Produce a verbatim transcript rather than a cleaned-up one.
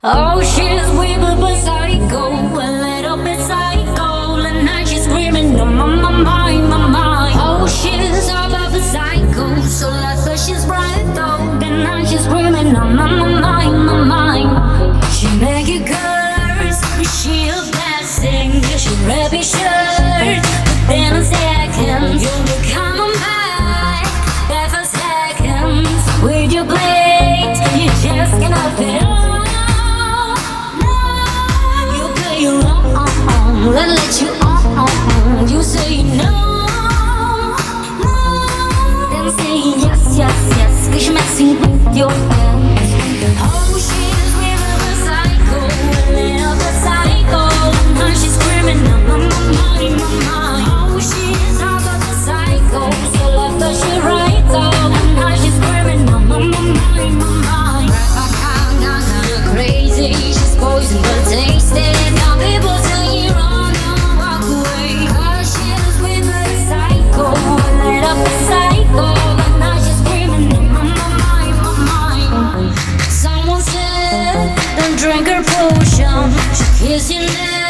Oh, she's weird but psycho, a little bit psycho. And now she's screaming on my, my mind, my mind. Oh, she's all of a psycho, so loud but she's bright though. And now she's screaming on my, my mind, my mind. She make you curse, she a blessing. She rip your shirt, within a second you'll be coming back. There for seconds with your blade, you just cannot fit. I let you on, you say no, no, then say yes, yes, yes, cause you're messing with your hands. Oh, she's weird but psycho, a little bit psycho. Now she's screaming on my mind, my mind. Oh, she's all but the psycho, so left but she right though. Now she's screaming on my mind, my mind. Kinda crazy, she's poison but tasty. Now people tell you wrong. Drink her potion, she kiss your neck.